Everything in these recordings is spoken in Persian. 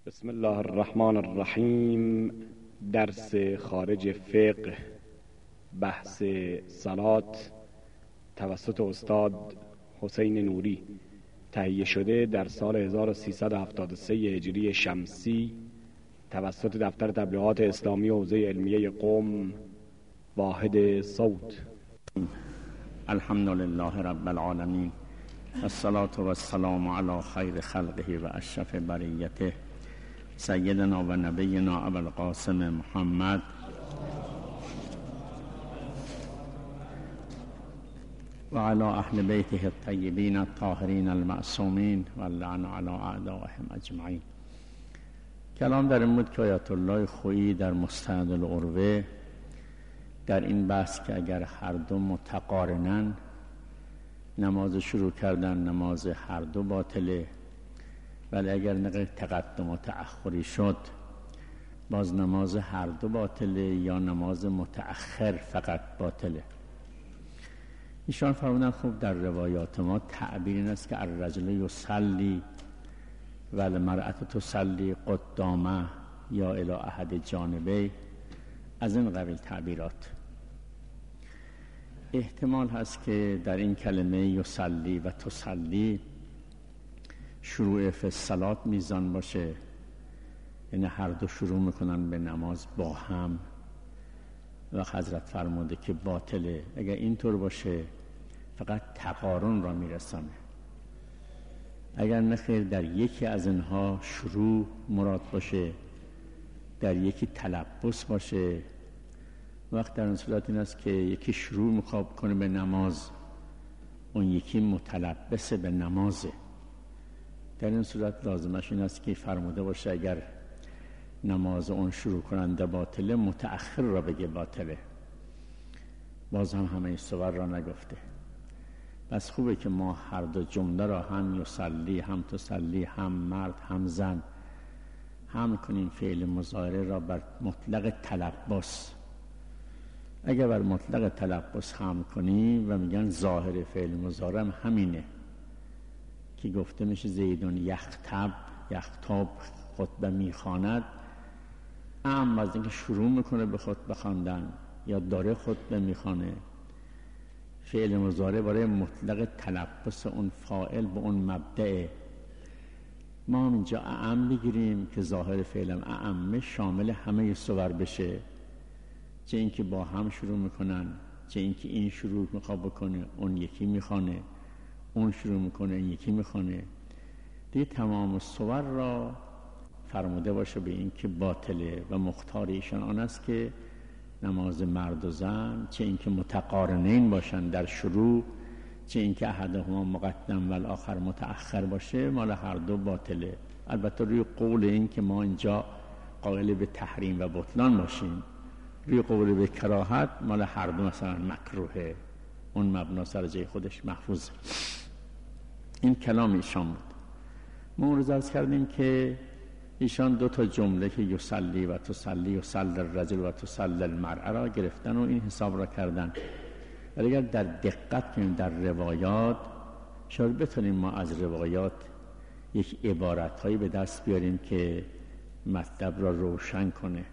بسم الله الرحمن الرحیم. درس خارج فقه، بحث صلات توسط استاد حسین نوری، تهیه شده در سال 1373 هجری شمسی توسط دفتر تبلیغات اسلامی حوزه علمیه قم، واحد صوت. الحمد لله رب العالمین، الصلاة و السلام علی خیر خلقه و اشرف بریته سیدنا و نبینا ابوالقاسم محمد و علی اهل بیته الطیبین الطاهرین المعصومین و اللعن علی اعدائهم اجمعین. کلام در این بود که آیت الله خویی در مستند العروه در این بحث که اگر هر دو متقارنن نماز شروع کردن، نماز هر دو باطله، ولی اگر نقل تقدم و تأخری شد باز نماز هر دو باطله یا نماز متأخر فقط باطله. ایشان فرمودن خوب در روایات ما تعبیر این است که الرجل یصلی و المرأة تصلی قدامه یا الی احد جانبه، از این قبیل تعبیرات. احتمال هست که در این کلمه یصلی و تصلی شروع فی الصلات میزان باشه، یعنی هر دو شروع میکنن به نماز با هم و حضرت فرموده که باطله. اگر اینطور باشه فقط تقارن را میرسانه. اگر نخیر در یکی از اینها شروع مراد باشه، در یکی تلبس باشه، وقت در این صورت این است که یکی شروع میخواد کنه به نماز، اون یکی متلبس به نمازه. در این صورت لازمش این است که فرموده باشه اگر نماز اون شروع کننده باطله، متأخر را بگه باطله. باز هم همه صور را نگفته. بس خوبه که ما هر دو جمله را هم یصلی هم تصلی، هم مرد هم زن، هم کنیم فعل مضارع را بر مطلق تلبس. اگر بر مطلق تلبس هم کنی و میگن ظاهر فعل مضارع همینه که گفته میشه زیدون یخطب خطبه میخواند، اما از اینکه شروع میکنه به خطبه خواندن یا داره خطبه میخوانه، فعل مضارع برای مطلق تلبس اون فاعل به اون مبدأ. ما هم اینجا اعم بگیریم که ظاهر فعلم اعمه شامل همه صور بشه، چه اینکه با هم شروع میکنن، چه اینکه این شروع میخواد بکنه اون یکی میخوانه، اون شروع میکنه این یکی میخوانه. دیگه تمام صور را فرموده باشه به این که باطله و مختار ایشان آن است که نماز مرد و زن چه اینکه متقارنین باشن در شروع، چه اینکه احدهما مقدم و الاخر متأخر باشه، مال هر دو باطله. البته روی قول این که ما اینجا قائل به تحریم و بطلان باشیم، روی قول به کراهت مال هر دو مثلا مکروهه، اون مبنا سر جای خودش محفوظه. این کلام ایشان بود. ما اون رو عرض کردیم که ایشان دو تا جمله که یصلی و تصلی، یصلی الرجل و تصلی المرأة را گرفتن و این حساب را کردن. ولی اگر در دقت کنیم در روایات، شاید بتونیم ما از روایات یک عبارت هایی به دست بیاریم که مطلب را روشن کنه.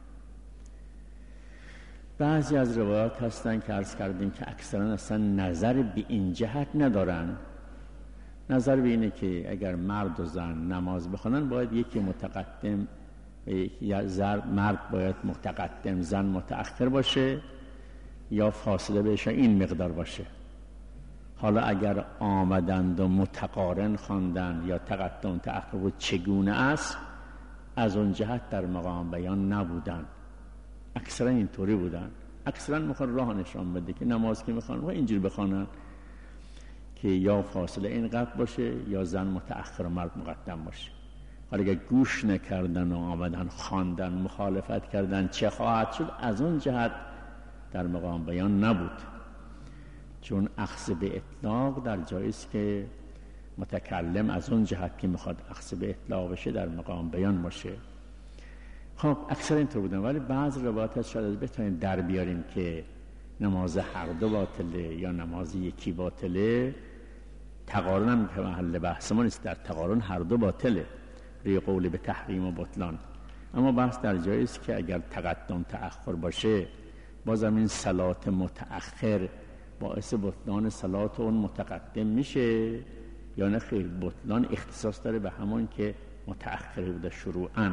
بعضی از روایات هستن که عرض کردیم که اکثرا اصلا نظر به این جهت ندارن. نظر به اینه که اگر مرد و زن نماز بخونن باید یکی متقدم یا مرد باید متقدم، زن متأخر باشه، یا فاصله بهشون این مقدار باشه. حالا اگر آمدند و متقارن خواندن یا تقدم تأخر بود چگونه است، از اون جهت در مقام بیان نبودن. اکثرا اینطوری بودن. اکثرا میخوان راه نشان بده که نماز که میخوان و اینجوری بخوانن که یا فاصله اینقدر باشه یا زن متأخر و مرد مقدم باشه. حالا اگر گوش نکردن و آمدن خواندن، مخالفت کردن، چه خواهد شد، از اون جهت در مقام بیان نبود. چون اخذ به اطلاق در جایست که متکلم از اون جهت که میخواد اخذ به اطلاق بشه در مقام بیان باشه. خب اکثر اینطور بودن، ولی بعض روایات هست شاید بتونیم در بیاریم که نماز هر دو باطله یا نماز یکی باطله. تقارن هم که محل بحث ما نیست، در تقارن هر دو باطله، روی قول به تحریم و بطلان. اما بحث در جایی است که اگر تقدم تأخر باشه، بازم این صلات متأخر باعث بطلان صلات اون متقدم میشه یا نه خیر؟ بطلان اختصاص داره به همون که متأخر بوده شروعاً.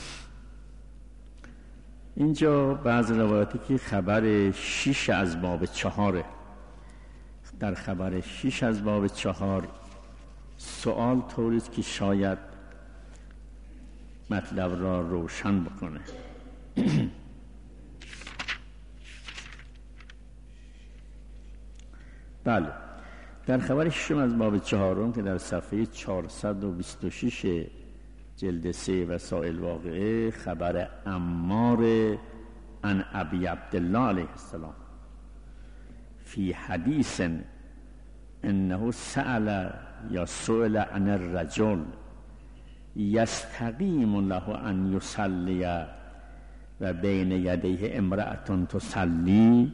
اینجا بعض روایاتی که خبر 6 از باب 4، در خبر 6 از باب 4 سوال طوریست که شاید مطلب را روشن بکنه. بله، در خبر 6 از باب 4 که در صفحه 426 جلد 3 وسائل واقعه، خبر عمار عن ابی عبدالله علیه السلام فی حدیث انه سأل یا سئل عن الرجل یستقیم له ان یصلی و بین یدیه امرأة تصلی.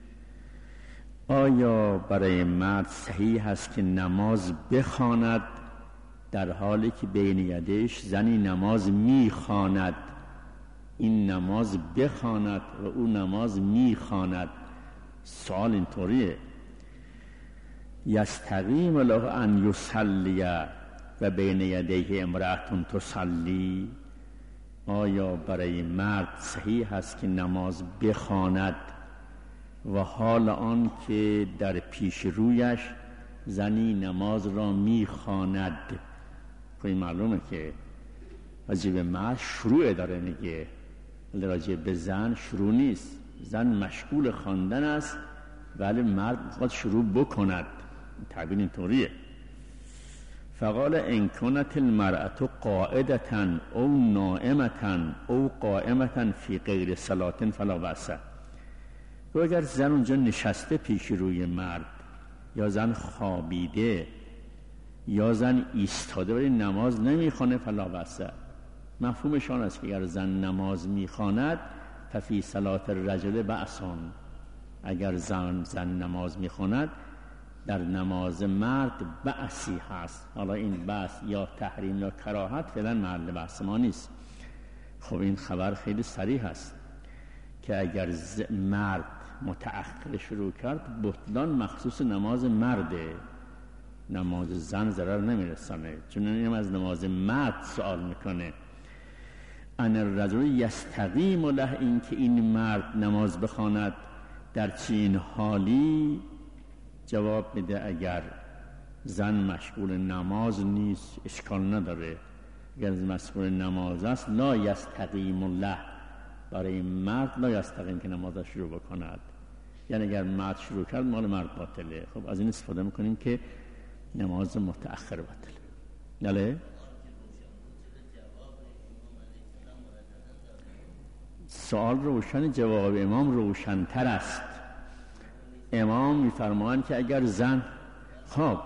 آیا برای مرد صحیح است که نماز بخواند در حالی که بین یدیش زنی نماز میخواند؟ این نماز بخواند و او نماز میخواند. سوال اینطوریه: یستقیم له ان یصلی و بین یدیه امرأة تصلی. آیا برای مرد صحیح است که نماز بخواند و حال آن که در پیش رویش زنی نماز را میخواند؟ خیلی معلومه که راجع به مرد شروع داره میگه، ولی راجع به زن شروع نیست. زن مشغول خواندن است ولی مرد میخواد شروع بکند. تعبیر اینطوریه: فقال ان كانت المرأة قاعدة او نائمة او قائمة فی غیر صلاة فلا بأس. و اگر زن اونجا نشسته پیش روی مرد، یا زن خوابیده، یا زن ایستاده ولی نماز نمیخونه، فلا بأس. مفهومشان است که اگر زن نماز میخواند ففی صلاة الرجل بأس. اگر زن نماز میخواند در نماز مرد بأسی هست. حالا این بأس یا تحریم یا کراهت فعلا محل بحث ما نیست. خب این خبر خیلی صریح است که اگر مرد متأخر شروع کرد، بطلان مخصوص نماز مرده، نماز زن ضرر نمیرسانه. چون اینم از نماز مرد سوال میکنه. ان الرجل یستقیم له، این که این مرد نماز بخواند در چین حالی؟ جواب میده اگر زن مشغول نماز نیست اشکال نداره. اگر مشغول نماز است لا یستقیم له، برای مرد لا یستقیم که نماز شروع بکند. یعنی اگر مرد شروع کرد مال مرد باطله. خب از این استفاده میکنیم که نماز متأخر باطله. بله، سوال روشن، جواب امام روشن‌تر است. امام میفرمایند که اگر زن، خب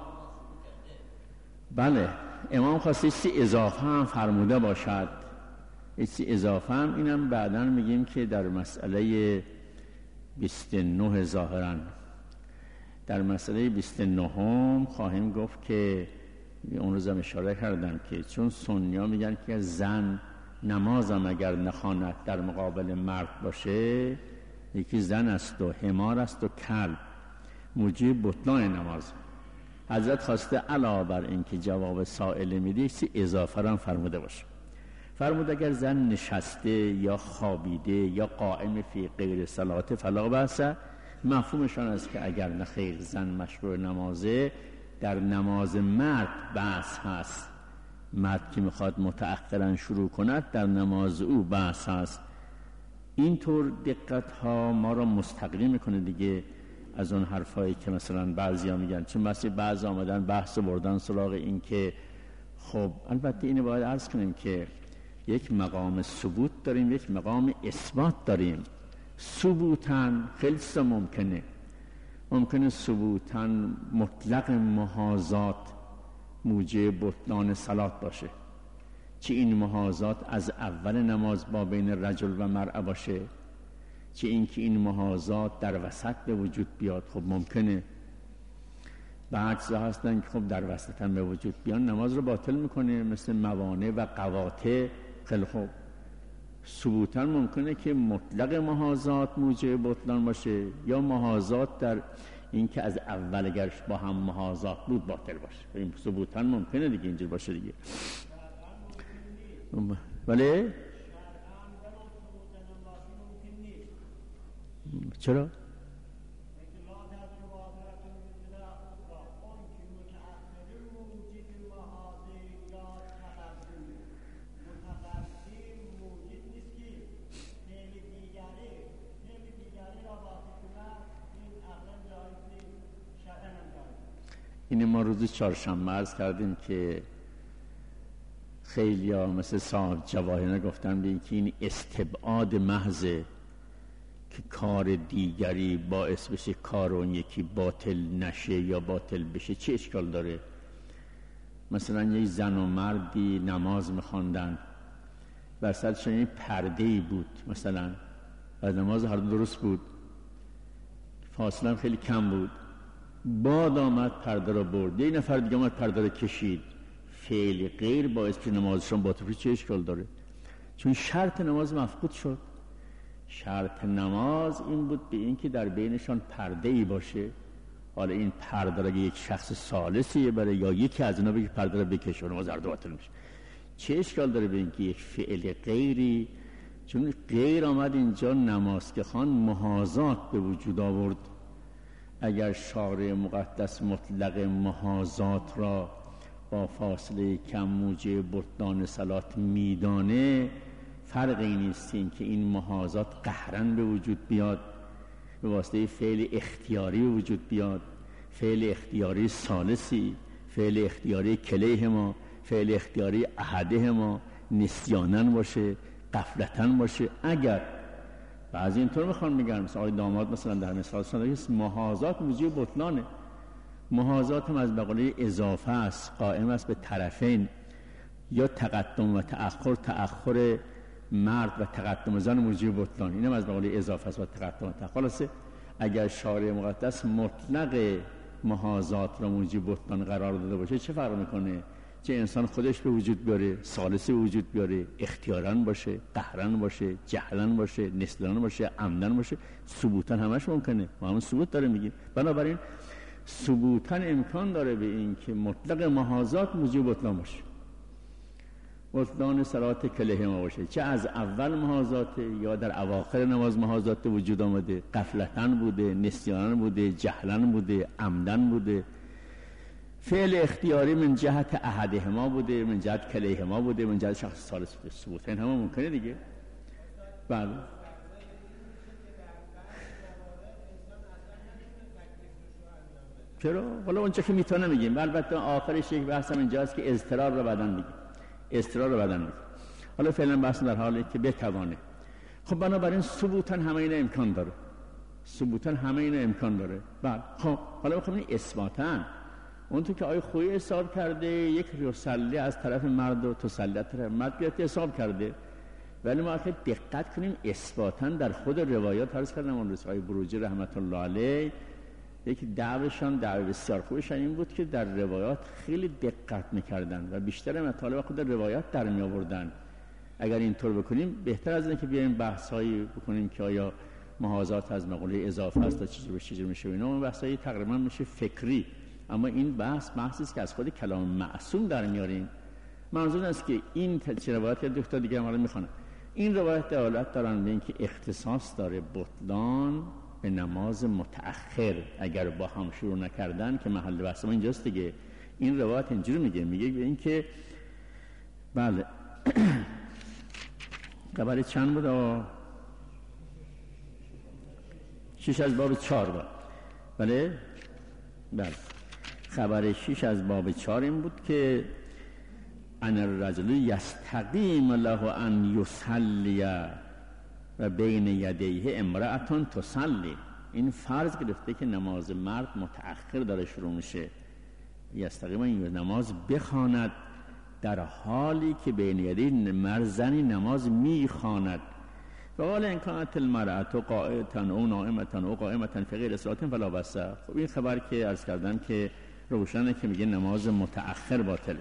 بله، امام خواسته چیزی اضافه هم فرموده باشد. چیزی اضافه هم اینم بعداً میگیم که در مسئله 29 ظاهراً، در مسئله 29 خواهیم گفت که اون روز هم اشاره کردم که چون سنی‌ها میگن که زن نمازم اگر نخواند در مقابل مرد باشه، یکی زن است و حمار است و کلب، موجب بطلان نماز. حضرت خواسته علاوه بر این که جواب سائل میده چیزی اضافه را فرموده باشه. فرمود اگر زن نشسته یا خوابیده یا قائم فی غیر صلاة فلا بأس. مفهومشان است که اگر نخیر زن مشروع نمازه، در نماز مرد بحث هست. مرد که میخواد متأخرا شروع کند در نماز او بحث هست. اینطور دقت ها ما را مستقلی میکنه دیگه از اون حرفایی که مثلا بعضی ها میگن. چون مثلا بعضی آمدن بحث بردن سراغ این که خب البته اینو باید عرض کنیم که یک مقام ثبوت داریم، یک مقام اثبات داریم. ثبوتاً خیلی ممکنه ثبوتاً مطلق محاذات موجب بطلان صلات باشه، چه این محاذات از اول نماز با بین رجل و مرأه باشه، چه این که این محاذات در وسط به وجود بیاد. خب ممکنه. بعضا هستن که خب در وسط هم به وجود بیان نماز رو باطل میکنه، مثل موانع و قواطع. خیلی خوب، ثبوتا ممکنه که مطلق محاذات موجب بطلان باشه، یا محاذات در این که از اول اگر با هم محاذات بود باطل باشه. این ثبوتا ممکنه دیگه، اینجور باشه دیگه. ولی چرا؟ این ما روز چهارشنبه عرض کردیم که خیلی ها مثل صاحب جواهرانه گفتن به اینکه این استبعاد محضه که کار دیگری باعث بشه کار اون یکی باطل نشه یا باطل بشه چه اشکال داره؟ مثلا یک زن و مردی نماز میخواندن، وسطشون این پرده‌ای بود مثلا و نماز هر دو درست بود، فاصله خیلی کم بود، باد آمد پرده را برد، یک نفر دیگه آمد پرده را کشید، فعل غیر باعث که نمازشون باطل چه اشکال داره؟ چون شرط نماز مفقود شد. شرط نماز این بود به این که در بینشان پرده ای باشه. حالا این پرده را یک شخص ثالثی برای یا یکی از اینا بگه پرده را بکشه و نماز هر دو باطل میشه، چه اشکال داره به این که یک فعل غیری؟ چون غیر آمد اینجا نماز که خوان محاذات به وجود آورد. اگر شارع مقدس مطلق محاذات را با فاصله کم موجب بطلان صلات میدانه، فرقی نیست این که این محاذات قهرن به وجود بیاد، به واسطه فعل اختیاری به وجود بیاد، فعل اختیاری ثالثی، فعل اختیاری کلیهما، فعل اختیاری احدهما، نسیانن باشه، غفلتن باشه. اگر بعضی اینطور میخوان میگن، مثلا آقای داماد مثلا در مثال سنده محاذات موجب بطلانه. محاذات هم از بقوله اضافه است، قائم است به طرفین، یا تقدم و تأخر مرد و تقدم زن موجب بطلان، اینم از بقوله اضافه است و تقدم و تأخر است. اگر شارع مقدس مطلق محاذات را موجب بطلان قرار داده باشه چه فرق میکنه؟ چه انسان خودش به وجود بیاره، ثالثی به وجود بیاره، اختیارن باشه، قهرن باشه، جهلن باشه، نسلان باشه، عمدن باشه، ثبوتن همش ممکنه. ما همون ثبوت داره میگیم. بنابراین ثبوتن امکان داره به این که مطلق محاذات موجب بطلان باشه، بطلان صلات کلیهما باشه، چه از اول محاذات یا در اواخر نماز محاذات وجود آمده، غفلتن بوده، نسیانن بوده، جهلن بوده، عمدن بوده، فعل اختیاری من جهت احدهما بوده، من جهت کلیهما بوده، من جهت شخص ثالث بوده. ثبوت این همه ممکنه دیگه. بله چرا؟ حالا اونچه که میتونه میگیم. البته آخرش یک بحث هم اینجاست که اضطرار رو بدن میگیم، اضطرار رو بدن میگیم. حالا فعلا بحث در حالی که بتوانه. خب بنابراین ثبوتن همه این امکان داره، ثبوتن همه این امکان داره. بله خب حالا میخوام این اثباتن اون تو که آیه خویی حساب کرده یک یصلی از طرف مرد و تسلی از طرف مرد بیاد حساب کرده، ولی ما اگه دقت کنیم اثباتاً در خود روایات عرض کردم اون رسای بروجی رحمت الله علیه یک دعوشان دعوه بسیار خوبشان این بود که در روایات خیلی دقت میکردن و بیشتر مطالب خود روایات در می آوردن. اگر اینطور بکنیم بهتر از اینه که بیایم بحثایی بکنیم که آیا محاذات از مقوله اضافه است تا چجوری میشه اینا، اون بحثایی تقریبا میشه فکری. اما این بحثی است که از خود کلام معصوم در میاریم. منظور است که این روایت که دکتر دیگه ما رو میخوانه، این روایت دلالت دارن به اینکه اختصاص داره بطلان به نماز متأخر اگر با هم شروع نکردن، که محل بحث ما اینجاست دیگه. این روایت اینجوری میگه به اینکه بله خبر چند بود؟ 6 از باب 4 بود. بله خبر 6 از باب 4 این بود که ان الرجل یستقیم له ان یصلی و بین یدیه امرأة تصلی. این فرض گرفته که نماز مرد متأخر داره شروع میشه، یستقیم این نماز بخواند در حالی که بین یدیه مرد زنی نماز میخواند. و قال ان کانت المرأة قائمة او نائمة او قائمة فی غیر صلاة فلا بأس. خب این خبر که عرض کردم که روشنه که میگه نماز متأخر باطله.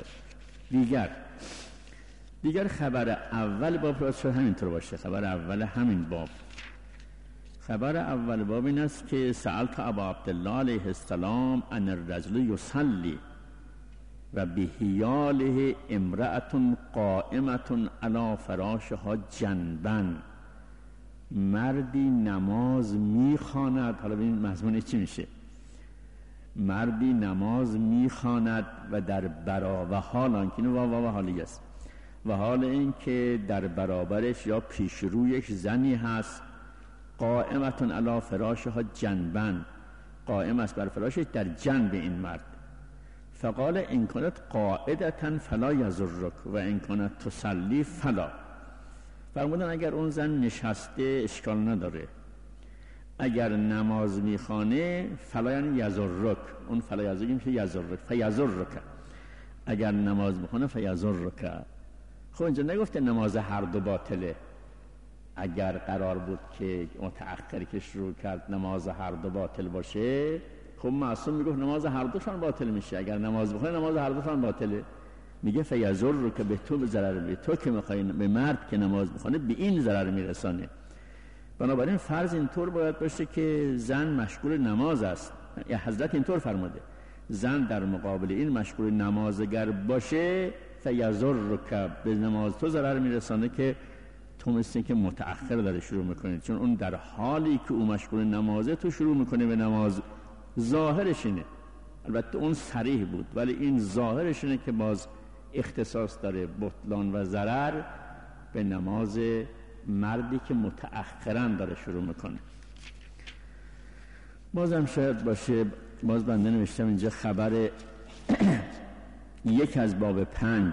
دیگر خبر اول باب راست شد همینطور باشه. خبر اول همین باب، خبر اول باب این است که سألت ابا عبدالله علیه السلام ان الرجل یصلی و بحیاله امرأة قائمة علی فراشها جنبا. مردی نماز میخواند، حالا ببین مضمون چی میشه، مردی نماز میخواند و در برابر و حال آنکه اینو و حالی است، و حال این که در برابرش یا پیش رویش زنی هست، قائمتون علی فراشها جنبن، قائم است بر فراشش در جنب این مرد. فقال ان کانت قاعدة فلا یضرک و ان کانت تصلی فلا. فرمودن اگر اون زن نشسته اشکال نداره، اگر نماز میخوانه فلا یعنی یضرک، اون فلا یضرک میشه یضرک، فیضرک، اگر نماز میخوانه فیضرک. خب اینجا نگفته نماز هر دو باطله. اگر قرار بود که متأخر که شروع کرد نماز هر دو باطل باشه، خب معصوم میگفت نماز هر دوشان باطل میشه. اگر نماز بخونه نماز هر دوشان باطله. میگه فیضر که به تو ضرر، به تو که میخوای به مرد که نماز میخونه به این ضرر میرسانه. بنابراین فرض اینطور باید باشه که زن مشغول نماز است، یا حضرت اینطور فرموده زن در مقابل این مشغول نمازگر باشه فیضر که به نماز تو ضرر میرسانه که تو مثل که متأخر داره شروع میکنه، چون اون در حالی که او مشغول نمازه تو شروع میکنه به نماز. ظاهرش اینه، البته اون صریح بود ولی این ظاهرش اینه که باز اختصاص داره بطلان و ضرر به نماز مردی که متأخرا داره شروع میکنه. بازم شاید باشه، باز بنده نوشتم اینجا خبر یک از باب 5.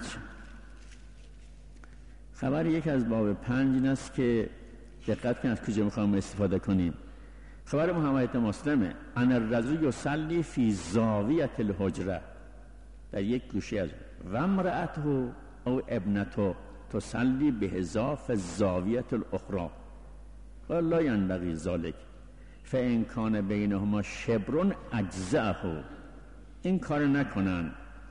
خبر یک از باب 5 این است که دقت کنید از کجا میخوام استفاده کنیم. خبر محمد مسلمه ان الرجل یصلی فی زاویه الحجره، در یک گوشه از و امرأته او ابنته تصلی بهضاف الزاویه الاخرى قال لا ينبغي ذلك فان کان بینهما شبر اجزأه. این کار نکنن،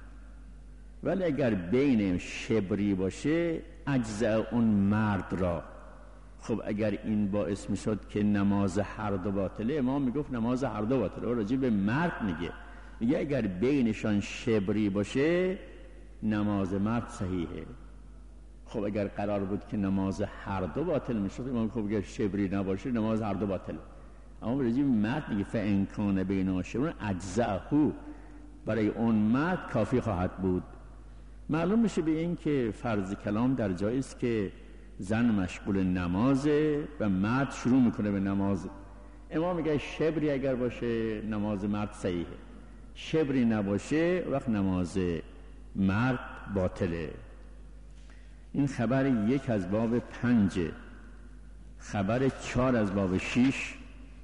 ولی اگر بین شبری باشه اجزاء اون مرد را. خب اگر این باعث میشد که نماز هر دو باطله، امام میگفت نماز هر دو باطله، او راجع به مرد میگه اگر بینشان شبری باشه نماز مرد صحیحه. خب اگر قرار بود که نماز هر دو باطل میشد، امام خب اگر شبری نباشه نماز هر دو باطله. اما راجع به مرد میگه فان کان بینهما شبر اجزأه، برای اون مرد کافی خواهد بود. معلوم میشه به این که فرض کلام در جایی است که زن مشغول نمازه و مرد شروع میکنه به نماز. امام میگه شبری اگر باشه نماز مرد صحیحه، شبری نباشه وقت نماز مرد باطله. این خبر یک از باب 5. خبر 4 از باب 6.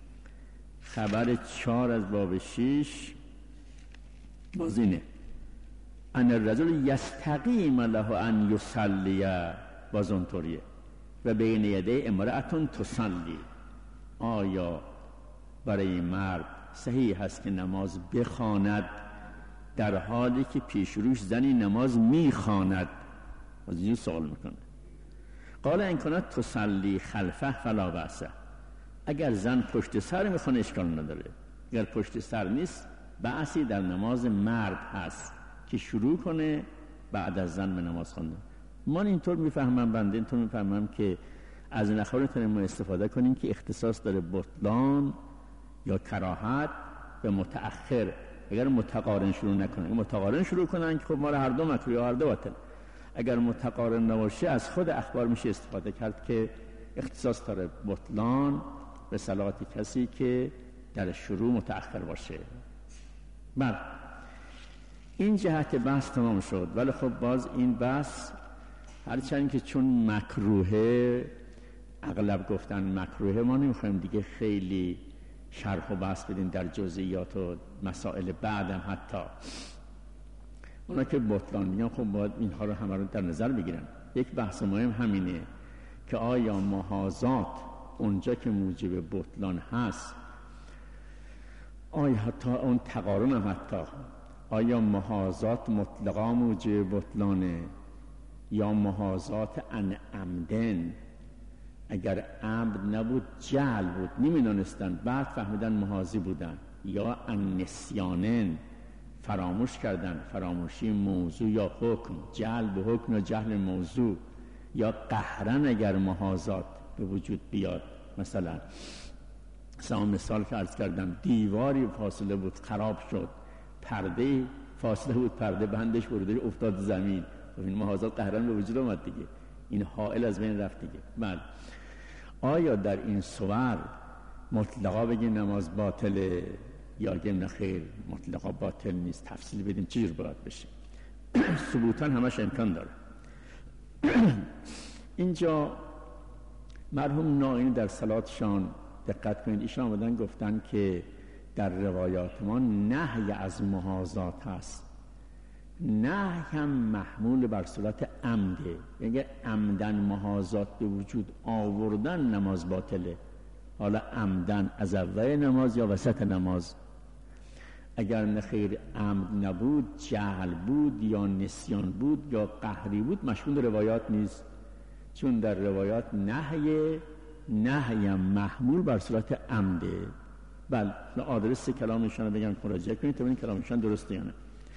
خبر 4 از باب 6 بازینه ان الرجل یستقیم له ان یصلی، باز اونطوریه و بین یدی امرأة تصلی. آیا برای مرد صحیح هست که نماز بخواند در حالی که پیش روش زنی نماز میخواند؟ باز اینجور سوال میکنه. قال ان کانت تصلی خلفه فلا بأس، اگر زن پشت سر میخونه اشکال نداره، اگر پشت سر نیست بأسی در نماز مرد هست که شروع کنه بعد از زن به نماز خوندن. من اینطور میفهمم، بنده اینطور میفهمم که از این اخبار میتونیم استفاده کنیم که اختصاص داره بطلان یا کراهت به متأخر. اگر متقارن شروع نکنن، متقارن شروع کنن که خب ما هر دو مکروه یا هر دو باطل. اگر متقارن نباشه از خود اخبار میشه استفاده کرد که اختصاص داره بطلان به صلات کسی که در شروع متأخر باشه. بله این جهت بحث تمام شد. ولی خب باز این بحث هرچند که چون مکروهه، اغلب گفتن مکروهه، ما نمیخوایم دیگه خیلی شرح و بحث بدیم در جزئیات و مسائل بعدم. حتی اونا که بطلان میگن خب باید اینها رو همه رو در نظر بگیرن. یک بحث مهم همینه که آیا محاذات اونجا که موجب بطلان هست، آیا حتی اون تقارن هم حتی آیا محاذات مطلقا موجب بطلانه یا محاذات عن عمدن؟ اگر عمد نبود جهل بود، نمیدونستن، بعد فهمیدن محاذی بودن، یا عن نسیانن، فراموش کردن، فراموشی موضوع یا حکم، جهل به حکم یا جهل موضوع، یا قهرن اگر محاذات به وجود بیاد. مثلا مثال که عرض کردم، دیواری فاصله بود خراب شد، پرده فاصله بود، پرده بندش برده افتاد زمین، این محاذات قهرن به وجود آمد دیگه، این حائل از بین رفت دیگه. بله، آیا در این صور مطلقا بگیم نماز باطله یا گم نخیر مطلقا باطل نیست؟ تفصیل بدیم چجور باید بشه. ثبوتا همش امکان داره. اینجا مرحوم نائینی در صلاتشان دقت کنید، ایشان آمدن گفتن که در روایات ما نهی از محاذات هست، نهی هم محمول بر صورت عمده، یعنی عمدن محاذات به وجود آوردن نماز باطله، حالا عمدن از اول نماز یا وسط نماز. اگر نخیر عمد نبود، جهل بود یا نسیان بود یا قهری بود، مشمول روایات نیست، چون در روایات نهی محمول بر صورت عمده. بله، آدرس کلامشان رو بگم مراجعه کنید تا ببینید کلامشان درسته یا نه.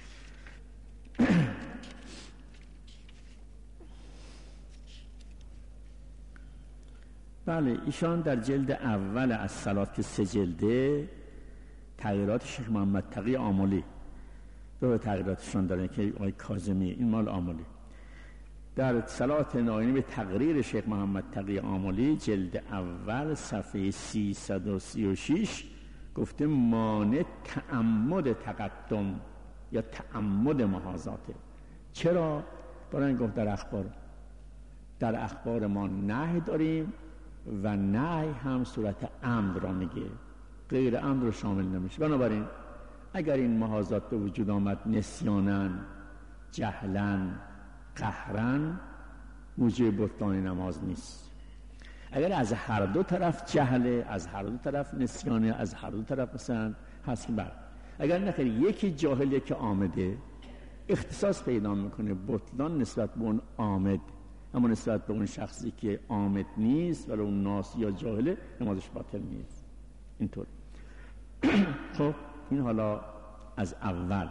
بله، ایشان در جلد اول از صلات که 3 جلده، تغییرات شیخ محمد تقی آملی، دو تغییراتشان دارن که آقای کاظمی، این مال آملی. در صلات نائینی به تقریر شیخ محمد تقی آملی جلد اول صفحه 336 گفته مانع تعمد تقدم یا تعمد محاذاته. چرا؟ برای گفت در اخبار ما نهی داریم و نهی هم صورت عمد را میگه، غیر عمد رو شامل نمیشه. بنابراین اگر این محاذات به وجود آمد نسیانن، جهلن، قهرن، موجب بطلان نماز نیست. اگر از هر دو طرف جهله، از هر دو طرف نسیانه، از هر دو طرف مثلا هست، اگر نخیر یکی جاهل یکی عامده، اختصاص پیدا میکنه بطلان نسبت به اون عامد، اما نسبت به اون شخصی که عامد نیست ولی اون ناسی یا جاهله نمازش باطل نیست. اینطور. خب این حالا از اول.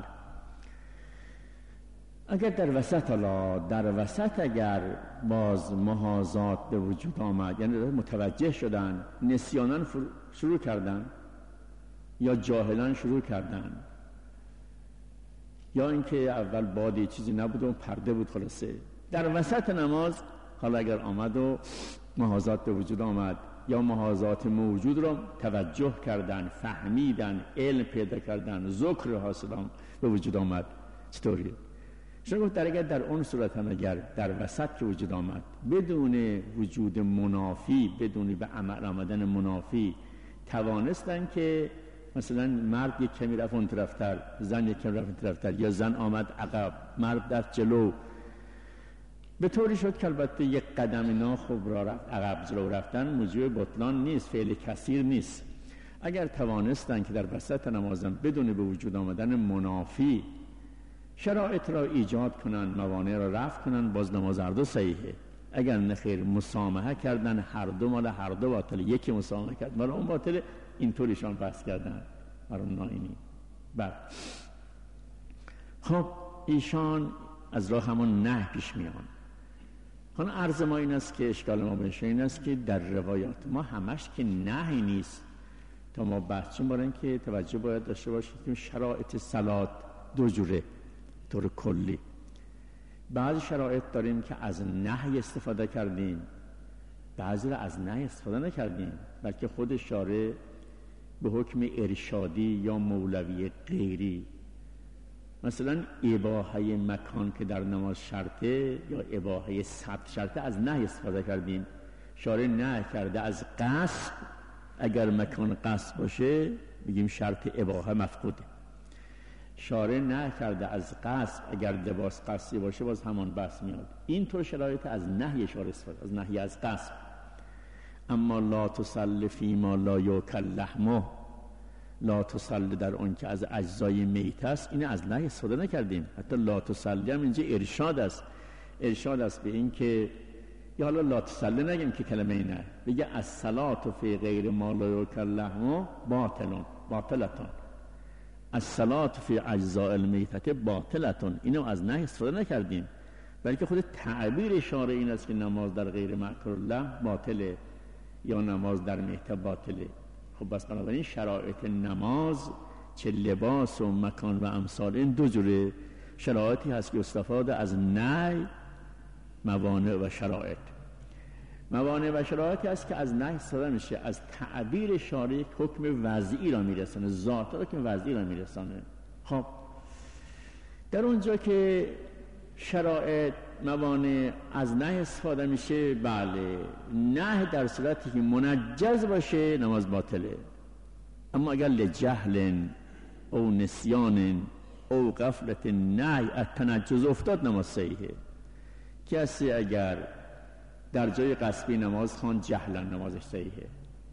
اگر در وسط اگر باز محاذات به وجود آمد، یعنی متوجه شدن، نسیانن شروع کردن یا جاهلان شروع کردن، یا اینکه اول بادی چیزی نبود و پرده بود، خلاصه در وسط نماز حالا اگر آمد و محاذات به وجود آمد یا محاذات موجود را توجه کردن، فهمیدن، علم پیدا کردن، ذکر حاصلان به وجود آمد، چطوریه؟ شما گفت اگر در اون صورت هم اگر در وسط که وجود آمد بدون وجود منافی، بدون به عمل آمدن منافی، توانستن که مثلا مرد یک کمی رفت اون طرفتر، زن یک کمی رفت اون طرفتر، یا زن آمد عقب، مرد رفت جلو، به طوری شد که البته یک قدم اینا خوب را رفت عقب جلو رفتن موجب بطلان نیست، فعل کثیر نیست. اگر توانستن که در وسط نمازم بدون به وجود آمدن منافی شرایط را ایجاد کنن، موانع را رفع کنن، باز نماز هر دو صحیحه. اگر نخیر مسامحه کردن، هر دو مال هر دو باطل، یکی مسامحه کرد مال اون باطل، اینطوریشان بحث کردن مرحوم نائینی. بله، خب ایشان از راه همون نه پیش میان. حالا عرض ما این است که اشکال ما بشه این است که در روایات ما همش که نهی نیست، تا ما بحث چون برای که توجه باید داشته باشید که شرایط صلات دو جوره طور کلی. بعضی شرایط داریم که از نهی استفاده کردیم، بعضی را از نهی استفاده نکردیم، بلکه خود شارع به حکم ارشادی یا مولوی غیری، مثلا اباحه مکان که در نماز شرطه یا اباحه ثبت شرطه، از نهی استفاده کردیم. شارع نهی کرده از قصد، اگر مکان قصد باشه بگیم شرط اباحه مفقوده. شارع نهی کرده از قصد، اگر لباس قصدی باشه باز همان بحث میاد. این طور شرایط از نهی شارع استفاده، از نهی از قصد. اما لا تصلی فی ما لا یؤکل لحمه، لا تصلی در اون که از اجزای میت است، این از نهی استفاده نکردیم. حتی لا تصلی هم اینجا ارشاد است، ارشاد است به این که یا حالا لا تصلی نگیم که کلمه اینه، بگه الصلاة فی غیر ما لا یذکر له باطلتون، الصلاة فی اجزاء المیتة باطلتون، اینو از نهی استفاده نکردیم، بلکه خود تعبیر اشاره این است که نماز در غیر مذکور الله باطله یا نماز در میته باطله. خب بس بنابراین شرایط نماز چه لباس و مکان و امثال این دو جوره شرایطی هست که استفاده از نهی، موانع و شرایط. موانع و شرایطی هست که از نهی استفاده میشه، از تعبیر شارع حکم وضعی را میرسانه، ذات حکم وضعی را میرسانه. خب در اونجا که شرایط موانع از نهی استفاده میشه، بله نهی در صورتی که منجز باشه نماز باطله، اما اگر لجهل او نسیان او غفلت نهی از تنجز افتاد نماز صحیحه. کسی اگر در جای قصبی نماز خوان جهلا نمازش صحیحه،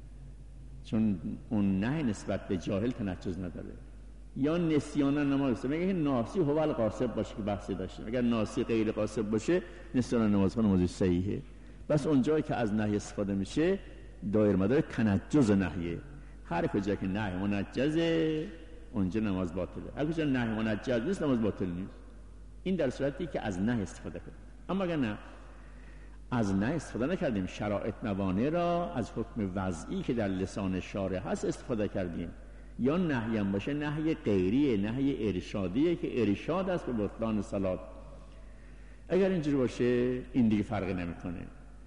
چون اون نهی نسبت به جاهل تنجز نداره. یا نسیانا نماز، میگه ناسی هو القاصب باشه که بحثی داشتیم، اگر ناسی غیر قاصب باشه نسیانا نمازش صحیحه. بس اون جایی که از نهی استفاده میشه دایر مدار تنجز نهیه. هر کجا که نهی منجزه اونجا نماز باطله، هر کجا نهی منجز نیست نماز باطل نیست. این در صورتی که از نهی استفاده کنیم. اما اگر نه از نهی استفاده نکردیم، شرایط موانع را از حکم وضعی که در لسان شارع هست استفاده کردیم، یا نهی هم باشه نهی غیریه، نهی ارشادیه که ارشاد است به بطلان صلات، اگر اینجوری باشه این دیگه فرقی نمیکنه.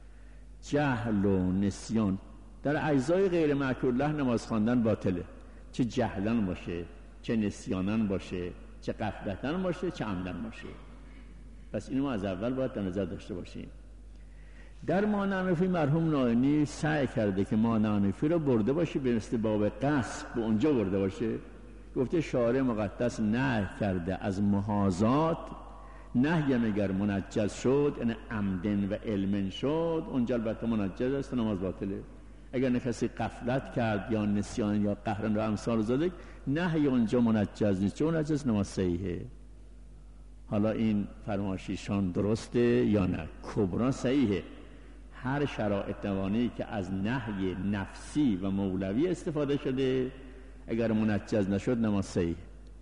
جهل و نسیان در اجزای غیر مذکور له نماز خواندن باطله، چه جهلن باشه، چه نسیانن باشه، چه غفلتن باشه، چه عمدن باشه. پس اینو ما از اول باید در نظر داشته باشیم. در مانع نفی مرحوم نائینی سعی کرده که مانع نفی رو برده باشه به مثل باب قصب به اونجا برده باشه. گفته شارع مقدس نهی کرده از محاذات، نهی اگر منجز شد یعنی عمدن و علمن شد اونجا البته منجز است، نماز باطله. اگر کسی غفلت کرد یا نسیان یا قهرن و امثال زده، نهی اونجا منجز نیست، چون منجز نماز صحیحه. حالا این فرمایشیشان درسته یا نه؟ کبرا صحیحه. هر شرایط نوانی که از نهی نفسی و مولوی استفاده شده اگر منجز نشد نماز صحیح.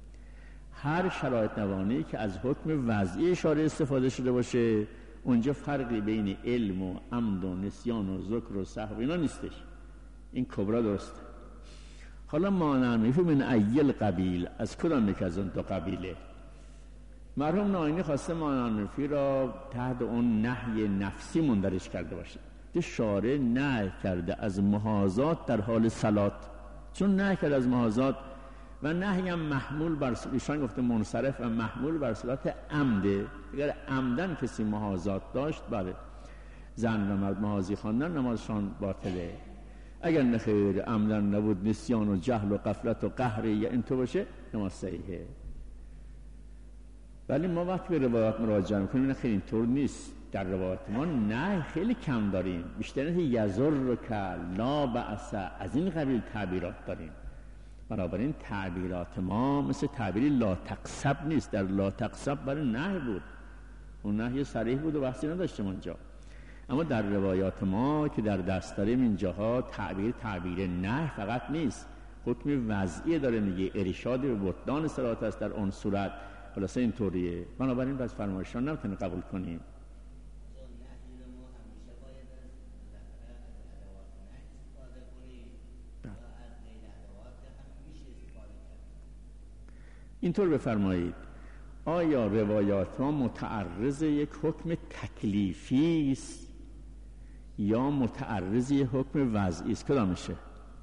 هر شرایط نوانی که از حکم وضعی شارع استفاده شده باشه اونجا فرقی بین علم و عمد و نسیان و ذکر و سهو اینا نیستش. این کبرا درسته. حالا مانع نفی من ایل قبیل، از کدام یک از اون دو قبیله؟ مرحوم نائینی خواسته مانع نفی را تحت اون نهی نفسی مندرج کرده باشه. ده شارع نهی کرده از محاذات در حال صلات، چون نهی کرده از محاذات و نهی هم محمول بر ایشان گفته منصرف و محمول بر صلات عمده. اگر عمدن کسی محاذات داشت بله زن و مرد محاذی خواندن نمازشان باطله. اگر نخیر عمدن نبود، نسیان و جهل و غفلت و قهر یا این تو باشه نماز صحیحه. ولی ما وقتی به روایات مراجعه میکنیم این خیلی اینطور نیست. در روایات ما نه خیلی کم داریم، بیشتر یزر که لا بأس از این قبیل تعبیرات داریم. بنابراین تعبیرات ما مثل تعبیری لا تقصب نیست. در لا تقصب برای نهی بود، اون نهی صریح بود و بحثی نداشتیم اونجا. اما در روایات ما که در دست داریم اینجاها تعبیر نهی فقط نیست، حکم وضعی داره، میگه ارشاد به بطلان صلات است در اون صورت. خلاصه اینطوریه. بنابراین بس فرمایشان نمیتونه قبول کنیم. اینطور بفرمایید آیا روایات ما متعرض یک حکم تکلیفی است یا متعرض یک حکم وضعی است؟ کدام میشه؟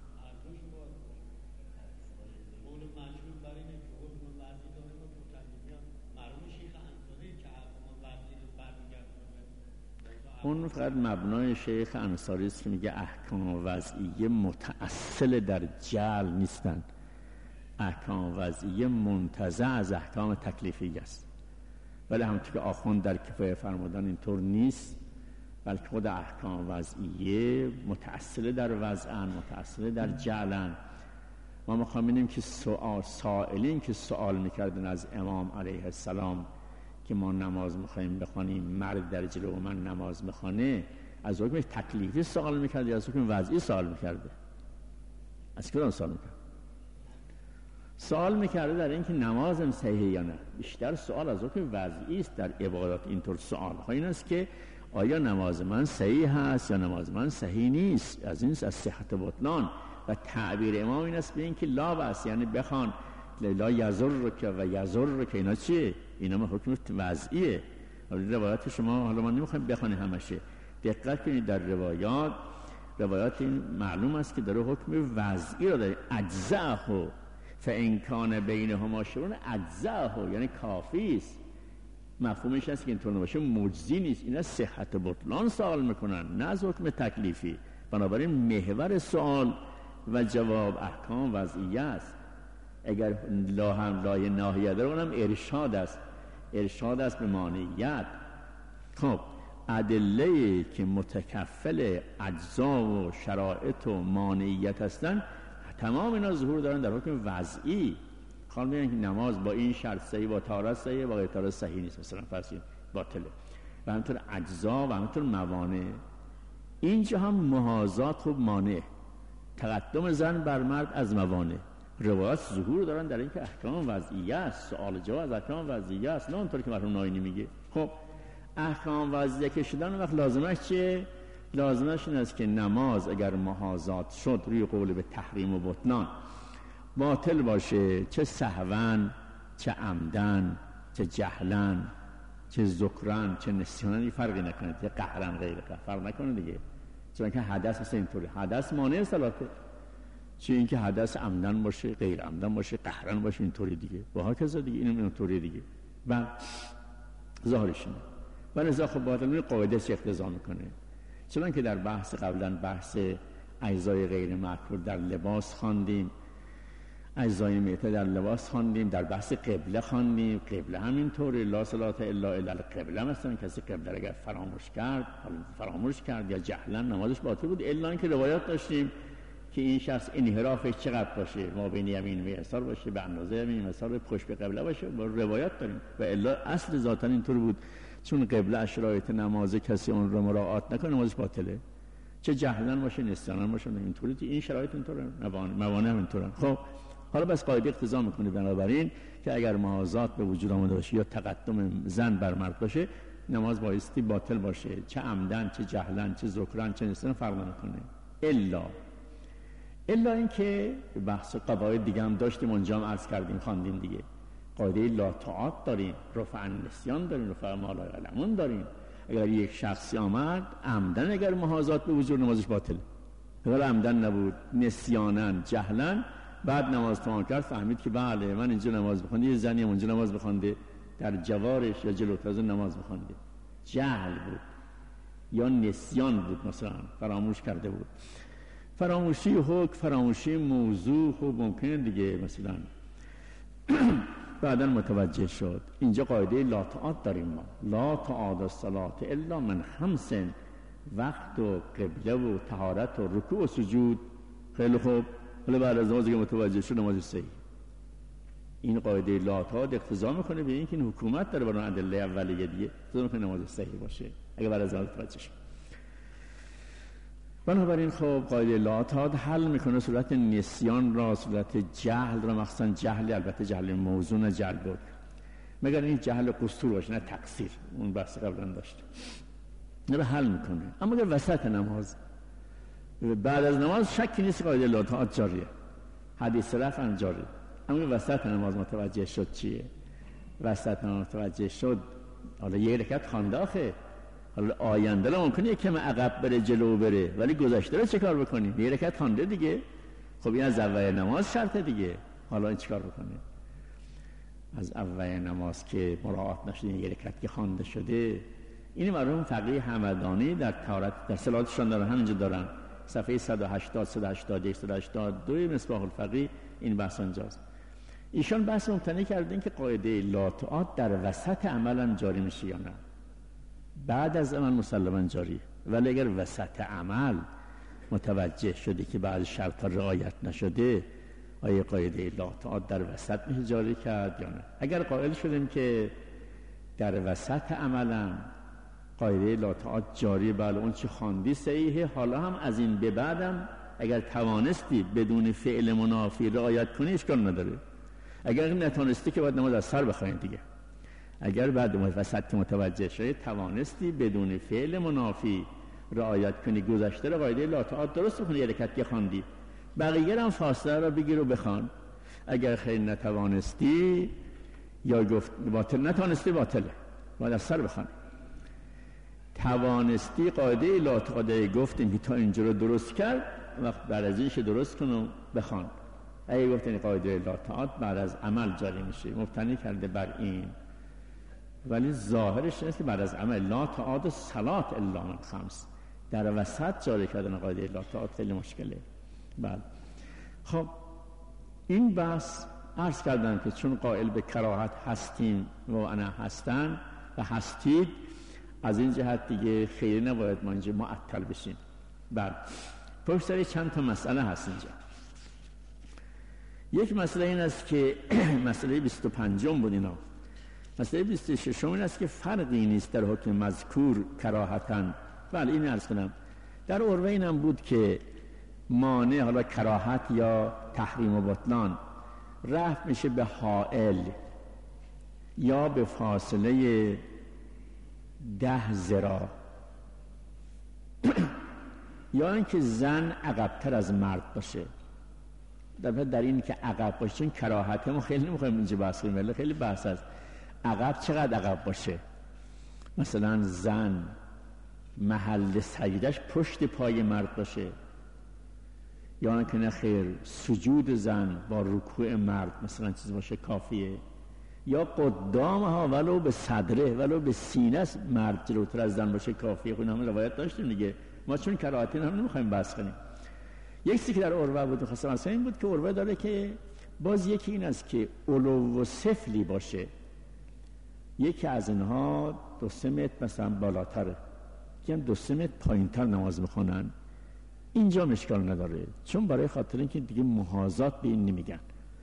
اون فقط مبنای شیخ انصاری است که میگه احکام وضعیه متأصل در جعل نیستند، احکام وضعیه منتزع از احکام تکلیفی است. ولی همونطور که آخوند در کفایه فرمودن اینطور نیست، بلکه خود احکام وضعیه متأصل در وضعن، متأصل در جعلن ما میخوام ببینیم که سائلین که سوال میکردن از امام علیه السلام که ما نماز میخوایم بخوانیم، مرد در جلو من نماز میخوانه، از حکم تکلیفی سوال میکرده یا از حکم وضعی سوال میکرده؟ از کدام سوال میکرده؟ سوال میکرده در این که نمازم صحیحه یا نه. بیشتر سوال از حکم وضعی است در عبادات. اینطور سوال ها این است که آیا نماز من صحیح هست یا نماز من صحیح نیست، از این از صحت بطلان. و تعبیر امام این است به این که لا بأس، یعنی بخوان لا یضرک و یضرک، اینا چیه؟ اینا ما حکم وضعیه. روایات شما حالا ما نمیخوایم بخونیم همشه، دقت کنید در روایات این معلوم است که داره حکم وضعی رو داره. اجزاءه فان کان بینهما شرون اجزاءه، یعنی کافی است. مفهومش است که اینطور نباشه مجزی نیست. اینا صحت بطلان سوال میکنن، نه از حکم تکلیفی. بنابراین محور سوال و جواب احکام وضعیه است. اگر لا هم لای ناهیه داره اونم ارشاد است، ارشاد است به مانعیت. خب ادله که متکفل اجزا و شرایط و مانعیت هستن، تمام اینا ظهور دارن در حکم وضعی. خواهد میگن که نماز با این شرط صحیح، با طهارت صحیح، با غیر طهارت صحیح نیست، مثلا فرض باطله. و همینطور اجزا و همینطور موانع. اینجا هم محاذات و مانع، تقدم زن بر مرد از موانع. روایات ظهور دارن در اینکه احکام وضعیه است، سوال جواب از احکام وضعیه است، نه اونطوری که مرحوم ناینی میگه. خب احکام وضعیه که شدن وقت لازمش چیه؟ لازمش این است که نماز اگر محاذات شد روی قول به تحریم و بطلان باطل باشه، چه سهواً، چه عمدن، چه جهلاً، چه ذکران، چه نسیانن، فرقی نکنه، چه قهرن غیر قهر فرق نکنه دیگه. چون که حدث مثل اینطوره، حدث مانع صلاته، چه اینکه حدث عمدن باشه، غیر عمدن باشه، قهرن باشه، اینطوری دیگه. و هاکذا دیگه، اینم اینطوری دیگه. و ظاهرش اینه. و لذا خب باطل قاعده چه اقتضا میکنه. چون که در بحث قبلا بحث اجزای غیر مأکول در لباس خواندیم، اجزای میته در لباس خواندیم، در بحث قبله خواندیم. قبله همینطوره، لا صلات الا الی القبله. مثلا کسی قبله اگر فراموش کرد یا جهلا نمازش باطل بود، الا اینکه روایات داشتیم که این شخص انحرافش چقدر باشه، ما بین یمین و یسار باشه، به اندازه یمین و یسار پشت به قبله باشه، با روایات داریم. و الا اصل ذاتاً اینطور بود، چون قبله شرایط نماز کسی اون رو مراعات نکنه نمازش باطله، چه جهلا باشه، نسیانا باشه، اینطوری. این شرایط اینطوره، موانع هم اینطوره. خب حالا بس قاعده اقتضا میکنه بنابراین که اگر محاذات به وجود آمده باشه یا تقدم زن بر مرد باشه، نماز بایستی باطل باشه، چه عمدن، چه جهلن، چه ذکران، چه نسیان، فرق نمیکنه. الا اینکه بحث قواعد دیگه هم داشتیم، اونجا هم عرض کردیم، خواندیم دیگه. قاعده لا تعاد داریم، رفع النسیان داریم، رفع ما لا یعلمون داریم. اگر یک شخصی آمد عمدن اگر محاذات به وجود نمازش باطل، اگر عمدن نبود، نسیانن، جهلن، بعد نماز تمام کرد فهمید که بله من اینجا نماز بخونده، یه زنی هم اونجا نماز بخونده، در جوارش یا جلوتر از نماز بخونده، جهل بود یا نسیان بود، مثلا فراموش کرده بود. فراموشی حکم، فراموشی موضوع خب ممکنه دیگه، مثلا بعدا متوجه شد. اینجا قاعده لا تعاد داریم ما، لا تعاد الصلاة الا من خمس، وقت و قبله و طهارت و رکوع و سجود. خیلی خوب، حالا بعد از نمازی که متوجه شد نماز صحیح. این قاعده لا تعاد اقتضا میکنه به این که این حکومت داره برای ادله اولیه دیگه، اقتضا میکنه نماز صحیح باشه اگه بعد از نماز متوجه شد. بنابراین خب قاعده لا تعاد حل میکنه صورت نسیان را، صورت جهل را، مخصوصا جهل، البته جهل موضوع نه جهل بود، مگر این جهل قصور باشه نه تقصیر، اون بحث قبلا داشت، نه حل میکنه. اما اگر وسط نماز، بعد از نماز شکی نیست قاعده لا تعاد جاریه، حدیث رفع جاریه. اما وسط نماز متوجه شد چیه؟ وسط نماز متوجه شد حالا یه رکعت خوانده آخه، حالا آینده لا ممکنه یکم عقب بره جلو بره، ولی گذشته رو چه کار بکنیم؟ یه رکعت خوانده دیگه، خب این از اول نماز شرطه دیگه، حالا این چه کار بکنیم؟ از اول نماز که مراعات نشده یه رکعت که خوانده شده. این مرحوم فقیه همدانی در طهارت در صلاتشان دارن، همینجا دارن، صفحه 180 181 182 مصباح الفقیه، این بحث اونجاست. ایشان بحث ممتنع کردن که قاعده لا تعاد در وسط عمل هم جاری میشه یا نه. بعد از عمل مسلماً جاری، ولی اگر وسط عمل متوجه شده که بعض شرط رعایت نشده، آیا قاعده لا تعاد در وسط میشه جاری کرد یا نه؟ اگر قائل شدیم که در وسط عملم قاعده لا تعاد جاری، بله اون چی خواندی صحیحه، حالا هم از این به بعدم اگر توانستی بدون فعل منافی رعایت کنی اشکال نداره. اگر نتونستی که باید نماز از سر بخواین دیگه. اگر بعد وسط متوجه شدی توانستی بدون فعل منافی رعایت کنی، گذشته رو قاعده لا تعاد درست بخونی، یه رکعت که خواندی بقیه هم فاصله رو بگیر و بخوان. اگر خیلی نتوانستی یا گفت باطل نتوانستی باطله، باید از سر بخوان. توانستی قاعده لا تعاد گفتیم که تا اینجا رو درست کرد، وقت بعد از اینش درست کن و بخوان. اگه گفتین قاعده لا تعاد بعد از عمل جاری میشه، مبتنی کرده بر این، ولی ظاهرش نیست که بعد از عمل لا تعاد صلات الا من خمس، در وسط جاری کردن قاعده لا تعاد خیلی مشکله. بله خب این بحث عرض کردم که چون قائل به کراهت هستیم و انا هستن و هستید، از این جهت دیگه خیلی نباید ما اینجا معطل بشیم. بله پشت سر چند تا مسئله هست اینجا. یک مسئله این است که مسئله 25 بود اینا. مسئله 26 این است که فرقی نیست در حکم مذکور کراهتن. بله این عرض کنم در عروه اینم بود که مانع حالا کراهت یا تحریم و بطلان رفع میشه به حائل یا به فاصله 10 ذراع یا اینکه زن عقب‌تر از مرد باشه. در این که عقب باشه، چون کراهت ما خیلی نمیخوایم اینجا بحث کنیم، ولی خیلی بحث است عقب چقدر عقب باشه. مثلا زن محل سجدش پشت پای مرد باشه، یا اینکه نه خیر سجود زن با رکوع مرد مثلا چیز باشه کافیه، یا قدامها ولو به صدره ولو به سینه مرد جلوتر از زن باشه کافیه. خود همه روایت داشتیم دیگه، ما چون کراهتی هم نمیخوایم بحث کنیم. یک چیزی که در عروه بود خواستم اصلا این بود که عروه داره که باز یکی این است که علو و سفلی باشه، یکی از اینها 2-3 متر مثلا بالاتره، یکی 2-3 متر پایینتر نماز میخونن. اینجا مشکل نداره، چون برای خاطر اینکه دیگه محاذات به این نمیگن.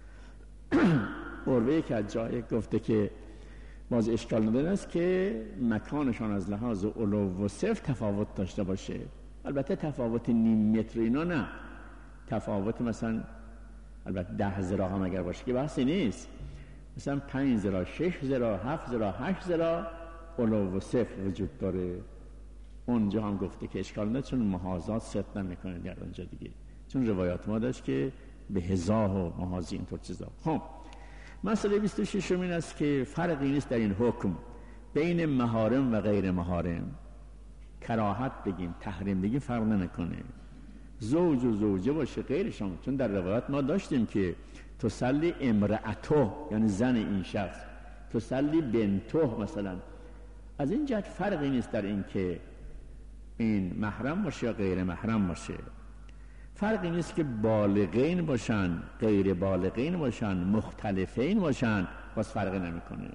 عروه که از جای گفته که باز اشکال نداره است که مکانشان از لحاظ علو و سفل تفاوت داشته باشه. البته تفاوت نیم متر اینا نه، تفاوت مثلا البته 10 ذراع هم اگر باشه که بحثی نیست، مثلا 5 ذراع 6 ذراع 7 ذراع 8 ذراع علو و سفل وجود داره. اونجا هم گفته که اشکال نداره، چون محاذات ست نمیکنه در اونجا دیگه، چون روایات ما داشت که به هزار و محاذی اینطور چیزا. خب مسئله 26 این است که فرقی نیست در این حکم بین محارم و غیر محارم. کراهت بگیم تحریم بگیم فرق نمیکنه، زوج و زوجه باشه غیرشون، چون در روایات ما داشتیم که تسلی امرأتو یعنی زن این شخص، تسلی بنتو مثلا. از این جهت فرقی نیست در این که این محرم باشه یا غیر محرم باشه. فرقی نیست که بالغین باشن غیر بالغین باشن مختلفین باشن، باز فرقی نمیکنه.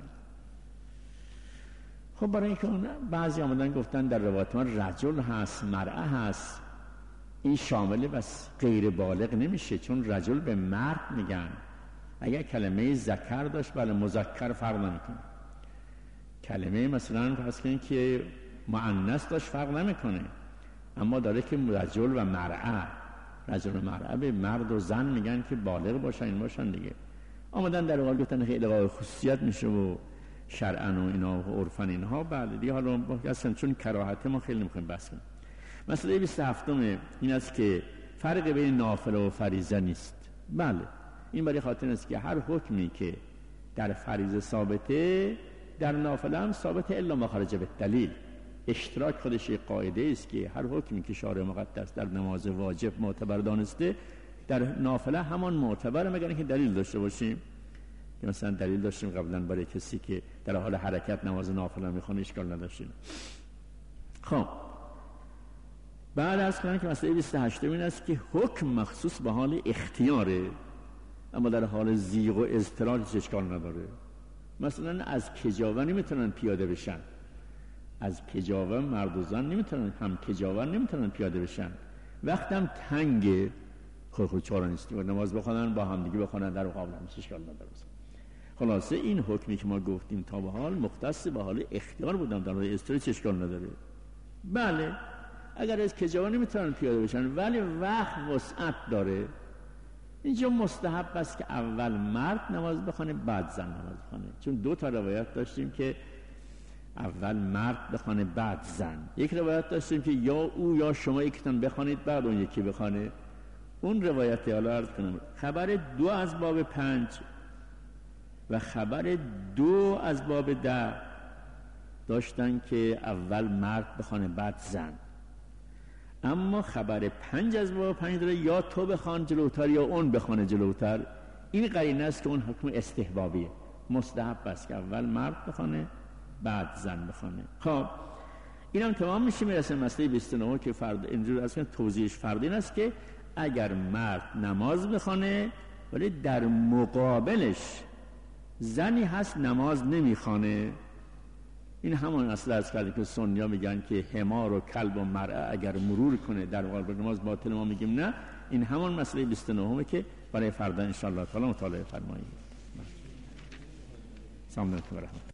خب برای اینکه بعضی آمدن گفتن در روایت ما رجل هست مرأه هست، این شامل بس غیر بالغ نمیشه، چون رجل به مرد میگن. اگر کلمه ذکر داشت بله مذکر فرق نمیکنه. کلمه مثلا پس که مؤنث داشت فرق نمیکنه، اما داره که رجل و مرأه، رجل و مرأه به مرد و زن میگن که بالغ باشن این باشن دیگه. آمدن در واقع گفتن خیلی الغای خصوصیت میشه و شرعن و اینا و عرفن اینها. بله دیگه حالا اصلا چون کراهت ما خیلی نمیخوایم بحث کنیم. مسئله 27 این است که فرق بین نافله و فریضه نیست. بله این برای خاطر است که هر حکمی که در فریضه ثابته در نافله هم ثابته الا ما خرج بالدلیل. اشتراک خودش یک قاعده است که هر حکمی که شارع مقدس در نماز واجب معتبر دانسته در نافله همان معتبر، مگر اینکه دلیل داشته باشیم. که مثلا دلیل داشتیم قبلا برای کسی که در حال حرکت نماز نافله میخونه اشکال نداشتیم. خب بعد از کنم که مسئله 28 این است که حکم مخصوص به حال اختیاره، اما در حال زیغ و اضطرار اشکال نداره. مثلا از کجاوه نمیتونن پیاده بشن، از کجاوه مرد و زن نمیتونن، هم کجاوه نمیتونن پیاده بشن. وقتم تنگه خود چهار نیست نماز بخونن با هم دیگه بخونن در مقابل هم اشکال نداره. خلاصه این حکمی که ما گفتیم تا به حال مختص به حال اختیار بودن، در حال استرس اشکال نداره. بله اگر از کجا نمیتونن پیاده بشن ولی وقت وسعت داره، اینجا مستحب است که اول مرد نماز بخونه بعد زن نماز بخونه، چون دو تا روایت داشتیم که اول مرد بخونه بعد زن. یک روایت داشتیم که یا او یا شما یکیتون بخونید بعد اون یکی بخونه. اون روایت حالا عرض کنم خبر 2 از باب 5 و خبر 2 از باب 10 داشتن که اول مرد بخونه بعد زن، اما خبر 5 از باب 5 داره یا تو بخوان جلوتر یا اون بخونه جلوتر. این قرینه است که اون حکم استحبابیه، مستحب است که اول مرد بخونه بعد زن بخونه. خب اینم تمام میشه، میرسه مسئله 29 که فرد اینجور اصلا توضیحش فرد این است که اگر مرد نماز بخونه ولی در مقابلش زنی هست نماز نمیخونه، این همون اصل است که سنیا میگن که حمار و کلب و مرأه اگر مرور کنه در مقابل نماز باطل، ما میگیم نه. این همون مسئله 29 که برای فردا ان شاء الله تعالی مطالعه فرمایید. سلام علیکم و رحمت الله.